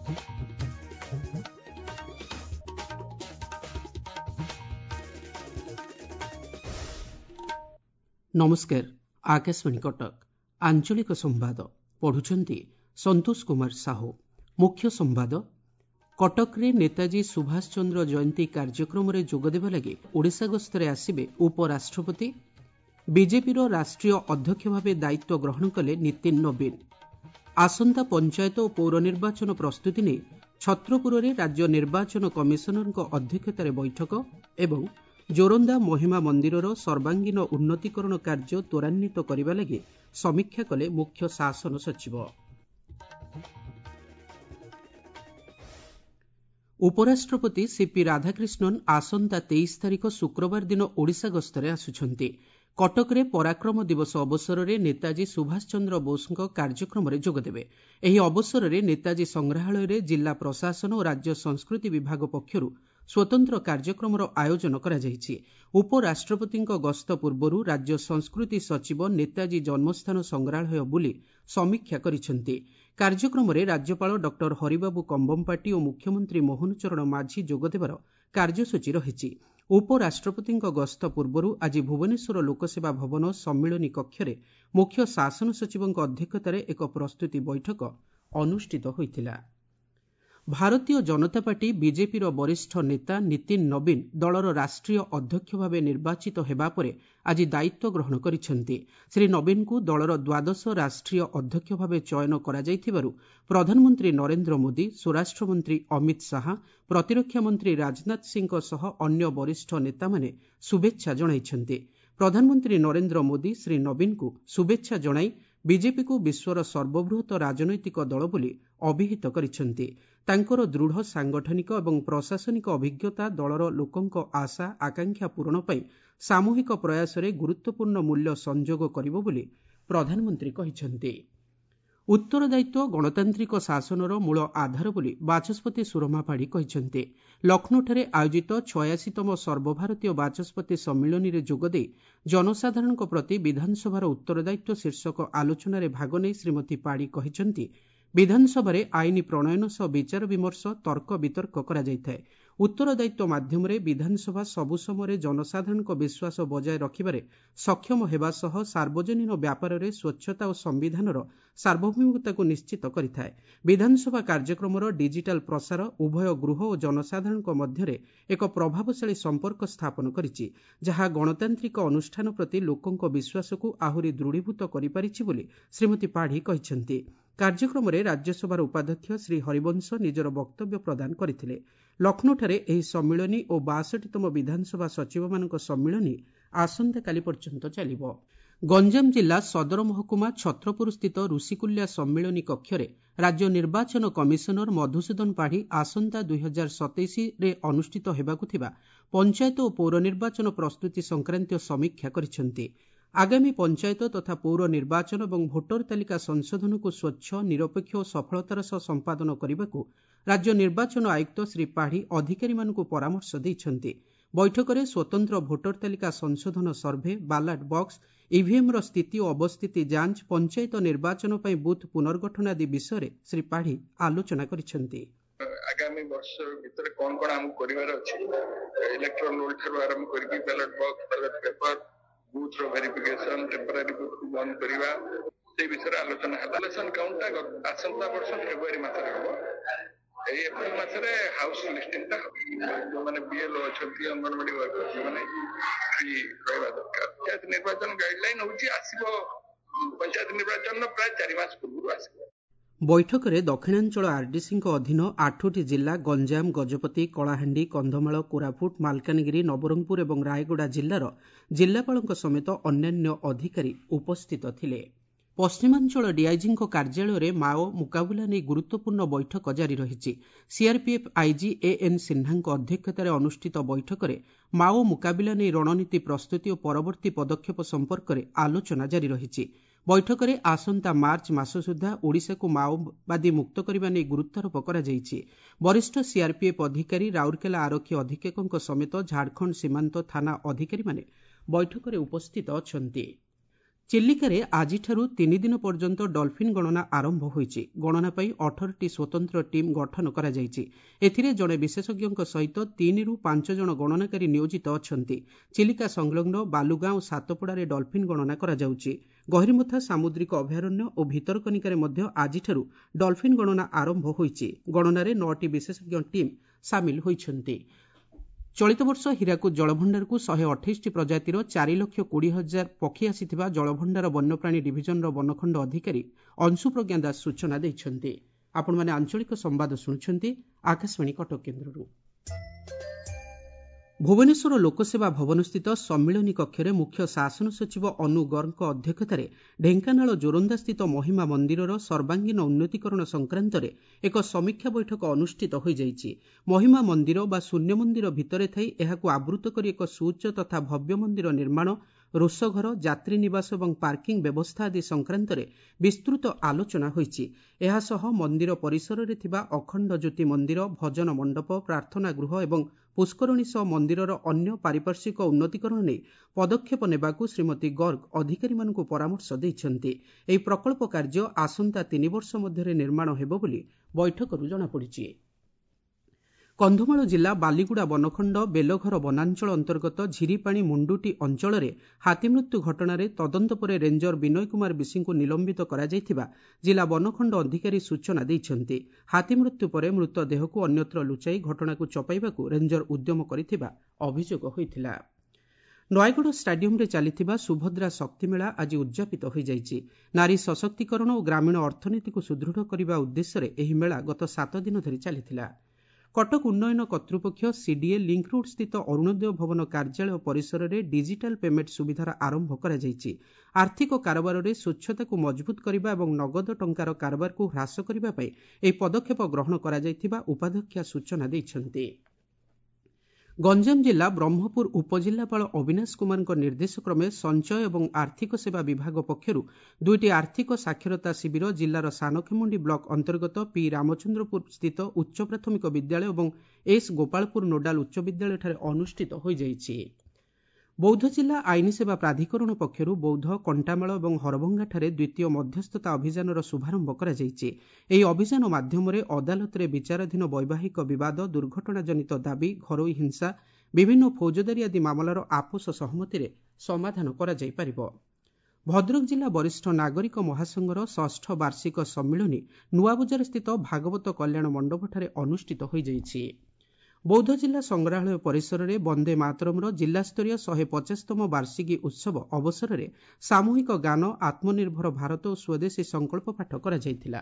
नमस्कार आकाशवाणी कटक आंचलिक संवाद पढ़ुछंती संतोष कुमार साहू। मुख्य संवाद कटकरे नेताजी सुभाष चंद्र जयंती कार्यक्रम में जोगदेवा लगी ओडिशा गस्तरे आसिबे उपराष्ट्रपति। बीजेपीर राष्ट्रीय अध्यक्ष भाव दायित्व ग्रहण कले नितिन नवीन। आसंता पंचायत और पौर निर्वाचन प्रस्तुति नहीं छत्रपुर में राज्य निर्वाचन कमिशनर अध्यक्षतार बैठक एवं जोरंदा महिमा मंदिरर सर्वांगीन उन्नतीकरण कार्य त्वरान्वित करने लगी समीक्षा कले मुख्य शासन सचिव। उपराष्ट्रपति सीपी राधाकृष्णन आसंता 23 तारिख शुक्रवार दिन ओडिशा गस्तरे आसुछंती। कटकरे पराक्रम दिवस अवसर में नेताजी सुभाष चंद्र बोस कार्यक्रम में जोगदेवे। एही अवसर में नेताजी संग्रहालय में जिला प्रशासन और राज्य संस्कृति विभाग पक्षरु स्वतंत्र कार्यक्रम आयोजन करा जायछि। उपराष्ट्रपति गस्त पूर्व राज्य संस्कृति सचिव नेताजी जन्मस्थान संग्रहालय बुली समीक्षा करिसेंति। कार्यक्रम में राज्यपाल डॉक्टर हरिबाबू कंबमपाटी और मुख्यमंत्री मोहन चरण माझी जोगदेवार कार्यसूची रहिछि। उपराष्ट्रपति गस्त पूर्व आज भुवनेश्वर लोकसेवा भवन सम्मिलनी कक्षरे मुख्य शासन सचिव अध्यक्षतार एक प्रस्तुति बैठक अनुष्ठित होइतिला। भारतीय जनता पार्टी बीजेपीर वरिष्ठ नेता नितिन नवीन दलर राष्ट्रीय अध्यक्ष भाव निर्वाचित हेबा परे आज दायित्व ग्रहण करिसेंति। श्री नवीन को दलर द्वादश राष्ट्रीय अध्यक्ष भाव चयन करा जायथिबारु प्रधानमंत्री नरेंद्र मोदी, स्वराष्ट्र मंत्री अमित शाह, प्रतिरक्षा मंत्री राजनाथ सिंह सह अन्य वरिष्ठ नेता माने शुभेच्छा जणाइछन्ति। प्रधानमंत्री नरेंद्र मोदी श्री नवीन को शुभेच्छा जणाई बीजेपी को विश्वर सर्वबृहत राजनैतिक दल बोली अभिहित करिसेंति। तांकर दृढ़ सांगठनिक एवं प्रशासनिक अभिज्ञता दलर लोकंक आशा आकांक्षा पूरण पई सामूहिक प्रयास रे गुरुत्वपूर्ण मूल्य संजोग करिवो बोली प्रधानमंत्री कहिसेंति। उत्तरदायित्व गणतांत्रिक शासनर मूल आधार बोली बाचस्पति सुरमा पाढ़ी कहिसेंति। लखनऊଠାରେ आयोजित 86तम सर्वभारतीय बाचस्पति सम्मिलनी रे जोगदे जनसाधारण प्रति विधानसभार उत्तरदायित्व शीर्षक आलोचन भाग नहीं श्रीमती पाढ़ी कहिसेंति विधानसभा आईन प्रणयन सह विचार विमर्श तर्क वितर्क करा जायଥାଏ। उत्तरदायित्व माध्यम विधानसभा सबु समय जनसाधारण विश्वास बजाय रखिबारे सक्षम हेबा सह सार्वजनीन व्यापार में स्वच्छता और संविधानर सार्वभौमिकता को निश्चित करिଥାଏ। विधानसभा कार्यक्रम डिजिटाल प्रसार उभय गृह और जनसाधारण मध्य एक प्रभावशाली संपर्क स्थापन करिछि, जहाँ गणतांत्रिक अनुष्ठान प्रति लोकों विश्वास को आहुरी दृढ़ीभूत करिपारिछि बोली श्रीमती पाढ़ी कहिसेंति। कार्यक्रम में राज्यसभार उपाध्यक्ष श्री हरिवंश निजर वक्तव्य प्रदान करथिले। लखनऊଠାରେ ଏହି ସମ୍ମିଳନୀ ଓ 62ତମ ବିଧାନସଭା ସଚିବମାନଙ୍କ ସମ୍ମିଳନୀ ଆସନ୍ତାକାଲି ପର୍ଯ୍ୟନ୍ତ ଚାଲିବ। ଗଞ୍ଜାମ ଜିଲ୍ଲା ସଦର ମହକୁମା ଛତ୍ରପୁର ସ୍ଥିତ ଋଷିକୁଲ୍ୟା ସମ୍ମିଳନୀ କକ୍ଷରେ ରାଜ୍ୟ ନିର୍ବାଚନ କମିଶନର ମଧୁସୂଦନ ପାଢ଼ୀ ଆସନ୍ତା 2027ରେ ଅନୁଷ୍ଠିତ ହେବାକୁ ଥିବା ପଞ୍ଚାୟତ ଓ ପୌର ନିର୍ବାଚନ ପ୍ରସ୍ତୁତି ସଂକ୍ରାନ୍ତୀୟ ସମୀକ୍ଷା କରିଛନ୍ତି। आगामी पंचायत तथा पौर निर्वाचन और भोटर तालिका संशोधन को स्वच्छ निरपेक्ष और सफलतार सह संपादन करने को राज्य निर्वाचन आयुक्त श्री पाढ़ी अधिकारी मानकु परामर्श दैछन्ति। बैठक में स्वतंत्र भोटर तालिका संशोधन सर्भे, बालाट बॉक्स, ईवीएम रो स्थिति और अवस्थिति जांच, पंचायत निर्वाचन पई बूथ पुनर्गठन आदि विषय श्री पाढ़ी आलोचना करिसेंति। आगामी वर्ष भीतर कौन कौन हम करिवार अछि इलेक्ट्रॉन रोल ठरो आरंभ करके ballot box, ballot paper, booth रो वेरिफिकेशन, टेम्पररी बूथ बंद करवा से विषय आलोचना है। इलेक्शन काउंट आसंता वर्ष फेब्रुआरी मासरे हो। ए एप्रिल मासरे हाउस लिस्टिंग ता जो माने बीएलओ अछंती अंगनवाड़ी वर्कर जो माने फ्री रहबा दरकार। पंचायत निर्वाचन गाइडलाइन होची आसीबो पंचायत निर्वाचन प्राय 4 मास पूर्व आसीबो। बैठक में दक्षिणांचल आरडीसी अधीन 8टी जिला गंजाम, गजपति, कलाहांडी, कंधमाल, कोरापुट, मालकानगिरी, नवरंगपुर और रायगड़ा जिलार जिलापाल समेत अन्यान्य अधिकारी उपस्थित थिले। पश्चिमांचल डीआईजी कार्यालय में माओ मुकाबला नहीं गुरुत्वपूर्ण बैठक जारी रही। सीआरपीएफ आईजी एएन सिन्हा अध्यक्षतार अनुष्ठित बैठक में माओ मुकाबला नहीं रणनीति प्रस्तुति और परवर्ती पदक्षेप संपर्क में आलोचना जारी रही। बैठक में आसंता मार्च मास सुधा ओडिशा को माओवादी मुक्त करने नहीं गुरुत्वारोप करा जायछि। वरिष्ठ सीआरपीएफ अधिकारी, राउरकेला आरक्षी अधीक्षक समेत झारखंड सीमांत थाना अधिकारी माने बैठक में उपस्थित अछंती। ଚିଲିକାରେ ଆଜିଠାରୁ 3 ଦିନ ପର୍ଯ୍ୟନ୍ତ ଡଲ୍ଫିନ୍ ଗଣନା ଆରମ୍ଭ ହୋଇଛି। ଗଣନା ପାଇଁ 18ଟି ସ୍ୱତନ୍ତ୍ର ଟିମ୍ ଗଠନ କରାଯାଇଛି। ଏଥିରେ ଜଣେ ବିଶେଷଜ୍ଞଙ୍କ ସହିତ 3ରୁ 5 ଜଣ ଗଣନାକାରୀ ନିୟୋଜିତ ଅଛନ୍ତି। ଚିଲିକା ସଂଲଗ୍ନ ବାଲୁଗାଁ ଓ ସାତପଡ଼ାରେ ଡଲ୍ଫିନ୍ ଗଣନା କରାଯାଉଛି। ଗହିରମଥା ସାମୁଦ୍ରିକ ଅଭୟାରଣ୍ୟ ଓ ଭିତରକନିକାରେ ମଧ୍ୟ ଆଜିଠାରୁ ଡଲ୍ଫିନ୍ ଗଣନା ଆରମ୍ଭ ହୋଇଛି। ଗଣନାରେ 9ଟି ବିଶେଷଜ୍ଞ ଟିମ୍ ସାମିଲ ହୋଇଛନ୍ତି। ଚଳିତ ବର୍ଷ ହୀରାକୁଦ ଜଳଭଣ୍ଡାରକୁ 128ଟି ପ୍ରଜାତିର 4,20,000 ପକ୍ଷୀ ଆସିଥିବା ଜଳଭଣ୍ଡାର ବନ୍ୟପ୍ରାଣୀ ଡିଭିଜନର ବନଖଣ୍ଡ ଅଧିକାରୀ ଅଂଶୁପ୍ରଜ୍ଞା ଦାସ ସୂଚନା ଦେଇଛନ୍ତି। ଆପଣମାନେ ଆଞ୍ଚଳିକ ସମ୍ବାଦ ଶୁଣୁଛନ୍ତି ଆକାଶବାଣୀ କଟକ କେନ୍ଦ୍ରରୁ। ଭୁବନେଶ୍ୱର ଲୋକସେବା ଭବନସ୍ଥିତ ସମ୍ମିଳନୀ କକ୍ଷରେ ମୁଖ୍ୟ ଶାସନ ସଚିବ ଅନୁ ଗର୍ଗଙ୍କ ଅଧ୍ୟକ୍ଷତାରେ ଢେଙ୍କାନାଳ ଜୋରନ୍ଦାସ୍ଥିତ ମହିମା ମନ୍ଦିରର ସର୍ବାଙ୍ଗୀନ ଉନ୍ନତୀକରଣ ସଂକ୍ରାନ୍ତରେ ଏକ ସମୀକ୍ଷା ବୈଠକ ଅନୁଷ୍ଠିତ ହୋଇଯାଇଛି। ମହିମା ମନ୍ଦିର ବା ଶୂନ୍ୟ ମନ୍ଦିର ଭିତରେ ଥାଇ ଏହାକୁ ଆବୃତ କରି ଏକ ସୁଉଚ୍ଚ ତଥା ଭବ୍ୟ ମନ୍ଦିର ନିର୍ମାଣ, ରୋଷଘର, ଯାତ୍ରୀ ନିବାସ ଏବଂ ପାର୍କିଂ ବ୍ୟବସ୍ଥା ଆଦି ସଂକ୍ରାନ୍ତରେ ବିସ୍ତୃତ ଆଲୋଚନା ହୋଇଛି। ଏହାସହ ମନ୍ଦିର ପରିସରରେ ଥିବା ଅଖଣ୍ଡ ଜ୍ୟୋତି ମନ୍ଦିର, ଭଜନ ମଣ୍ଡପ, ପ୍ରାର୍ଥନା ଗୃହ ଏବଂ ପୁଷ୍କରଣୀ ସହ ମନ୍ଦିରର ଅନ୍ୟ ପାରିପାର୍ଶ୍ୱିକ ଉନ୍ନତୀକରଣ ନେଇ ପଦକ୍ଷେପ ନେବାକୁ ଶ୍ରୀମତୀ ଗର୍ଗ ଅଧିକାରୀମାନଙ୍କୁ ପରାମର୍ଶ ଦେଇଛନ୍ତି। ଏହି ପ୍ରକଳ୍ପ କାର୍ଯ୍ୟ ଆସନ୍ତା 3 ବର୍ଷ ମଧ୍ୟରେ ନିର୍ମାଣ ହେବ ବୋଲି ବୈଠକରୁ ଜଣାପଡ଼ିଛି। କନ୍ଧମାଳ ଜିଲ୍ଲା ବାଲିଗୁଡ଼ା ବନଖଣ୍ଡ ବେଲଘର ବନାଞ୍ଚଳ ଅନ୍ତର୍ଗତ ଝିରିପାଣି ମୁଣ୍ଡୁଟି ଅଞ୍ଚଳରେ ହାତୀମୃତ୍ୟୁ ଘଟଣାରେ ତଦନ୍ତ ପରେ ରେଞ୍ଜର ବିନୟ କୁମାର ବିଶୀଙ୍କୁ ନିଲମ୍ବିତ କରାଯାଇଥିବା ଜିଲ୍ଲା ବନଖଣ୍ଡ ଅଧିକାରୀ ସୂଚନା ଦେଇଛନ୍ତି। ହାତୀମୃତ୍ୟୁ ପରେ ମୃତ ଦେହକୁ ଅନ୍ୟତ୍ର ଲୁଚାଇ ଘଟଣାକୁ ଚପାଇବାକୁ ରେଞ୍ଜର ଉଦ୍ୟମ କରିଥିବା ଅଭିଯୋଗ ହୋଇଥିଲା। ନୟାଗଡ଼ ଷ୍ଟାଡିୟମରେ ଚାଲିଥିବା ସୁଭଦ୍ରା ଶକ୍ତିମେଳା ଆଜି ଉଦ୍ଯାପିତ ହୋଇଯାଇଛି। ନାରୀ ସଶକ୍ତିକରଣ ଓ ଗ୍ରାମୀଣ ଅର୍ଥନୀତିକୁ ସୁଦୃଢ଼ କରିବା ଉଦ୍ଦେଶ୍ୟରେ ଏହି ମେଳା ଗତ 7 ଦିନ ଧରି ଚାଲିଥିଲା। କଟକ ଉନ୍ନୟନ କର୍ତ୍ତୃପକ୍ଷ ସିଡିଏ ଲିଙ୍କ ରୋଡ୍ ସ୍ଥିତ ଅରୁଣୋଦୟ ଭବନ କାର୍ଯ୍ୟାଳୟ ପରିସରରେ ଡିଜିଟାଲ ପେମେଣ୍ଟ ସୁବିଧାର ଆରମ୍ଭ କରାଯାଇଛି। ଆର୍ଥିକ କାରବାରରେ ସ୍ୱଚ୍ଛତାକୁ ମଜବୁତ କରିବା ଏବଂ ନଗଦ ଟଙ୍କାର କାରବାରକୁ ହ୍ରାସ କରିବା ପାଇଁ ଏହି ପଦକ୍ଷେପ ଗ୍ରହଣ କରାଯାଇଥିବା ଉପାଧ୍ୟକ୍ଷା ସୂଚନା ଦେଇଛନ୍ତି। ଗଞ୍ଜାମ ଜିଲ୍ଲା ବ୍ରହ୍ମପୁର ଉପଜିଲ୍ଲାପାଳ ଅବିନାଶ କୁମାରଙ୍କ ନିର୍ଦ୍ଦେଶକ୍ରମେ ସଞ୍ଚୟ ଏବଂ ଆର୍ଥିକ ସେବା ବିଭାଗ ପକ୍ଷରୁ 2ଟି ଆର୍ଥିକ ସାକ୍ଷରତା ଶିବିର ଜିଲ୍ଲାର ସାନଖେମୁଣ୍ଡି ବ୍ଲକ ଅନ୍ତର୍ଗତ ପି ରାମଚନ୍ଦ୍ରପୁର ସ୍ଥିତ ଉଚ୍ଚ ପ୍ରାଥମିକ ବିଦ୍ୟାଳୟ ଏବଂ ଏସ୍ ଗୋପାଳପୁର ନୋଡାଲ ଉଚ୍ଚ ବିଦ୍ୟାଳୟଠାରେ ଅନୁଷ୍ଠିତ ହୋଇଯାଇଛି। ବୌଦ୍ଧ ଜିଲ୍ଲା ଆଇନ ସେବା ପ୍ରାଧିକରଣ ପକ୍ଷରୁ ବୌଦ୍ଧ, କଣ୍ଟାମାଳ ଏବଂ ହରଭଙ୍ଗାଠାରେ ଦ୍ୱିତୀୟ ମଧ୍ୟସ୍ଥତା ଅଭିଯାନର ଶୁଭାରମ୍ଭ କରାଯାଇଛି। ଏହି ଅଭିଯାନ ମାଧ୍ୟମରେ ଅଦାଲତରେ ବିଚାରାଧୀନ ବୈବାହିକ ବିବାଦ, ଦୁର୍ଘଟଣାଜନିତ ଦାବି, ଘରୋଇ ହିଂସା, ବିଭିନ୍ନ ଫୌଜଦାରୀ ଆଦି ମାମଲାର ଆପୋଷ ସହମତିରେ ସମାଧାନ କରାଯାଇପାରିବ। ଭଦ୍ରକ ଜିଲ୍ଲା ବରିଷ୍ଠ ନାଗରିକ ମହାସଂଘର 6ଠ ବାର୍ଷିକ ସମ୍ମିଳନୀ ନୂଆବଜାରସ୍ଥିତ ଭାଗବତ କଲ୍ୟାଣ ମଣ୍ଡପଠାରେ ଅନୁଷ୍ଠିତ ହୋଇଯାଇଛି। ବୌଦ୍ଧ ଜିଲ୍ଲା ସଂଗ୍ରହାଳୟ ପରିସରରେ ବନ୍ଦେ ମାତରମର ଜିଲ୍ଲାସ୍ତରୀୟ 150ତମ ବାର୍ଷିକୀ ଉତ୍ସବ ଅବସରରେ ସାମୂହିକ ଗାନ, ଆତ୍ମନିର୍ଭର ଭାରତ ଓ ସ୍ୱଦେଶୀ ସଂକଳ୍ପ ପାଠ କରାଯାଇଥିଲା।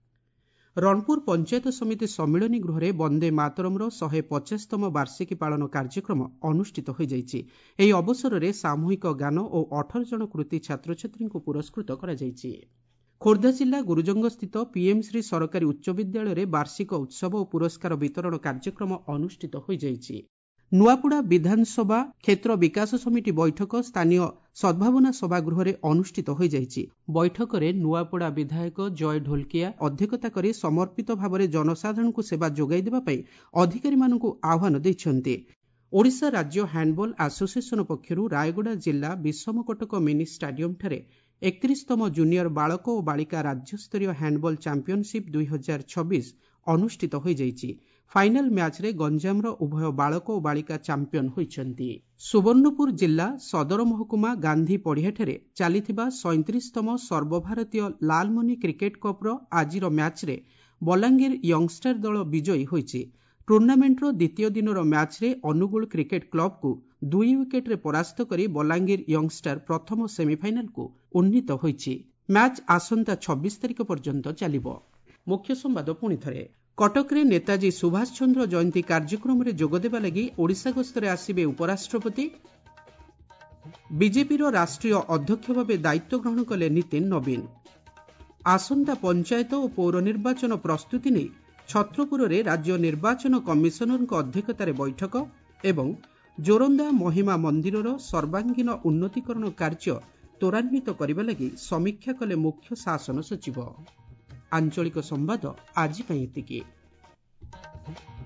ରଣପୁର ପଞ୍ଚାୟତ ସମିତି ସମ୍ମିଳନୀ ଗୃହରେ ବନ୍ଦେ ମାତରମର 150ତମ ବାର୍ଷିକୀ ପାଳନ କାର୍ଯ୍ୟକ୍ରମ ଅନୁଷ୍ଠିତ ହୋଇଯାଇଛି। ଏହି ଅବସରରେ ସାମୂହିକ ଗାନ ଓ 18 ଜଣ କୃତି ଛାତ୍ରଛାତ୍ରୀଙ୍କୁ ପୁରସ୍କୃତ କରାଯାଇଛି। ଖୋର୍ଦ୍ଧା ଜିଲ୍ଲା ଗୁରୁଜଙ୍ଗସ୍ଥିତ ପିଏମ୍ଶ୍ରୀ ସରକାରୀ ଉଚ୍ଚ ବିଦ୍ୟାଳୟରେ ବାର୍ଷିକ ଉତ୍ସବ ଓ ପୁରସ୍କାର ବିତରଣ କାର୍ଯ୍ୟକ୍ରମ ଅନୁଷ୍ଠିତ ହୋଇଯାଇଛି। ନୂଆପଡ଼ା ବିଧାନସଭା କ୍ଷେତ୍ର ବିକାଶ ସମିତି ବୈଠକ ସ୍ଥାନୀୟ ସଦ୍ଭାବନା ସଭାଗୃହରେ ଅନୁଷ୍ଠିତ ହୋଇଯାଇଛି। ବୈଠକରେ ନୂଆପଡ଼ା ବିଧାୟକ ଜୟ ଢୋଲକିଆ ଅଧ୍ୟକ୍ଷତା କରି ସମର୍ପିତ ଭାବରେ ଜନସାଧାରଣଙ୍କୁ ସେବା ଯୋଗାଇ ଦେବା ପାଇଁ ଅଧିକାରୀମାନଙ୍କୁ ଆହ୍ୱାନ ଦେଇଛନ୍ତି। ଓଡ଼ିଶା ରାଜ୍ୟ ହ୍ୟାଣ୍ଡବଲ ଆସୋସିଏସନ ପକ୍ଷରୁ ରାୟଗଡ଼ା ଜିଲ୍ଲା ବିଷମକଟକ ମିନି ଷ୍ଟାଡିୟମଠାରେ 31ତମ ଜୁନିୟର ବାଳକ ଓ ବାଳିକା ରାଜ୍ୟସ୍ତରୀୟ ହ୍ୟାଣ୍ଡବଲ ଚାମ୍ପିୟନସିପ୍ 2026 ଅନୁଷ୍ଠିତ ହୋଇଯାଇଛି। ଫାଇନାଲ ମ୍ୟାଚ୍ରେ ଗଞ୍ଜାମର ଉଭୟ ବାଳକ ଓ ବାଳିକା ଚାମ୍ପିୟନ ହୋଇଛନ୍ତି। ସୁବର୍ଣ୍ଣପୁର ଜିଲ୍ଲା ସଦର ମହକୁମା ଗାନ୍ଧୀ ପଡ଼ିଆଠାରେ ଚାଲିଥିବା 37ତମ ସର୍ବଭାରତୀୟ ଲାଲମନି କ୍ରିକେଟ କପ୍ର ଆଜିର ମ୍ୟାଚ୍ରେ ବଲାଙ୍ଗୀର ୟଙ୍ଗଷ୍ଟାର ଦଳ ବିଜୟୀ ହୋଇଛି। ଟୁର୍ଣ୍ଣାମେଣ୍ଟର ଦ୍ୱିତୀୟ ଦିନର ମ୍ୟାଚ୍ରେ ଅନୁଗୁଳ କ୍ରିକେଟ କ୍ଲବକୁ 2 ୱିକେଟରେ ପରାସ୍ତ କରି ବଲାଙ୍ଗୀର ୟଙ୍ଗଷ୍ଟାର ପ୍ରଥମ ସେମିଫାଇନାଲକୁ ଉନ୍ନୀତ ହୋଇଛି। ମ୍ୟାଚ୍ ଆସନ୍ତା 26 ତାରିଖ ପର୍ଯ୍ୟନ୍ତ ଚାଲିବ। ମୁଖ୍ୟ ସମ୍ବାଦ ପୁଣି ଥରେ। କଟକରେ ନେତାଜୀ ସୁଭାଷ ଚନ୍ଦ୍ର ଜୟନ୍ତୀ କାର୍ଯ୍ୟକ୍ରମରେ ଯୋଗଦେବା ଲାଗି ଓଡ଼ିଶା ଗସ୍ତରେ ଆସିବେ ଉପରାଷ୍ଟ୍ରପତି। ବିଜେପିର ରାଷ୍ଟ୍ରୀୟ ଅଧ୍ୟକ୍ଷ ଭାବେ ଦାୟିତ୍ୱ ଗ୍ରହଣ କଲେ ନିତିନ ନବୀନ। ଆସନ୍ତା ପଞ୍ଚାୟତ ଓ ପୌର ନିର୍ବାଚନ ପ୍ରସ୍ତୁତି ନେଇ ଛତ୍ରପୁରରେ ରାଜ୍ୟ ନିର୍ବାଚନ କମିଶନରଙ୍କ ଅଧ୍ୟକ୍ଷତାରେ ବୈଠକ ଏବଂ ଜୋରନ୍ଦା ମହିମା ମନ୍ଦିରର ସର୍ବାଙ୍ଗୀନ ଉନ୍ନତୀକରଣ କାର୍ଯ୍ୟ ତ୍ୱରାନ୍ୱିତ କରିବା ଲାଗି ସମୀକ୍ଷା କଲେ ମୁଖ୍ୟ ଶାସନ ସଚିବ। ଆଞ୍ଚଳିକ ସମ୍ବାଦ ଆଜି ପାଇଁ ଏତିକି।